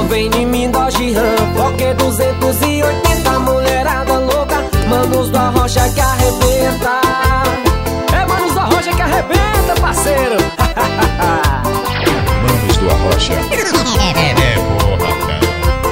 vem em mim, Dodge Ram, porque 280, mulherada louca, manos da rocha que arrebenta. É manos da rocha que arrebenta, parceiro. Manos da rocha. É porra, cara.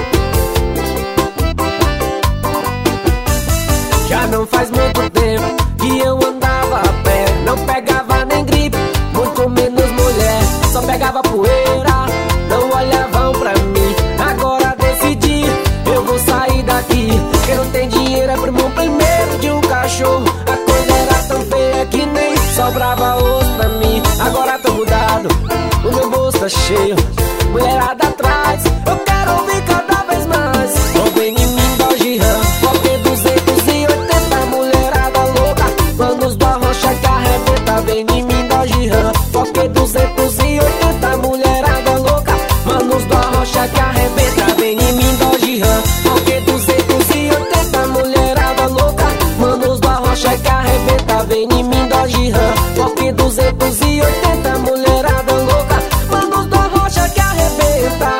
Já não faz muito tempo que eu andava a pé, não pegava nem gripe, muito menos mulher, só pegava poeira, não olhavam pra mim. Agora decidi, eu vou sair daqui. Quem não tem dinheiro é primo primeiro de um cachorro. A coisa era tão feia que nem sobrava osso pra mim. Agora tô mudado, o meu bolso tá cheio, mulherada atrás, eu quero ouvir cada vez mais. Não vem em mim, Dodge Ram, porque 280, mulherada louca, manos da rocha que arrebenta. Vem em mim, Dodge Ram, porque 280, mulherada louca, manos da rocha que arrebenta. Vem em mim, Dodge Ram, porque 280, mulherada louca, manos da rocha que arrebenta. Vem em mim, Dodge Ram, porque 280, mulherada louca, manos da rocha que arrebenta.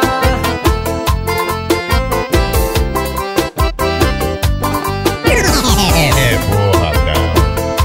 É porra, cara.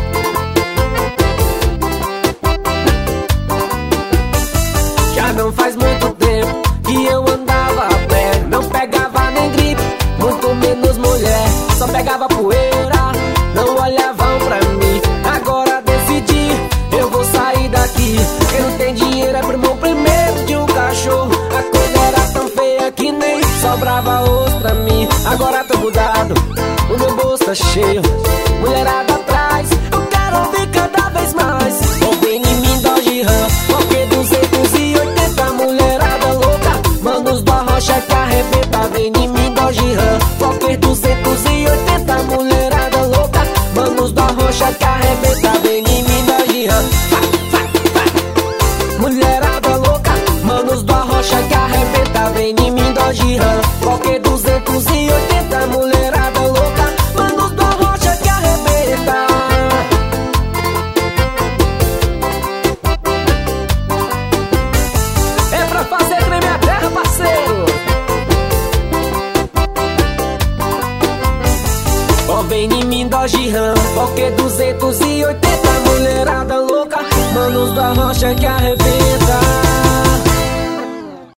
Já não faz muito tempo que eu andava a pé, não pegava nem gripe, muito menos mulher, só pegava poeira, não olhavam pra mim. Agora decidi, eu vou sair daqui. Quem não tem dinheiro é primo primeiro de um cachorro. A coisa era tão feia que nem sobrava osso pra mim. Agora tô mudado, o meu bolso tá cheio, mulherada atrás, eu quero ouvir cada vez mais. Ou vem em mim, Dodge Ram, porque 280, mulherada louca, manos da rocha que arrebenta. Vem em mim, Dodge Ram, porque 280, mulherada louca, manos da rocha que arrebenta. Vem em mim, Dodge Ram, mulherada louca, manos da rocha que arrebenta. Vem em mim, Dodge Ram, porque 280, mulherada louca, manos da rocha que arrebenta. É pra fazer tremer a terra, parceiro. Ó, vem em mim, Dodge Ram, porque 280, mulherada louca, manos da rocha que arrebenta.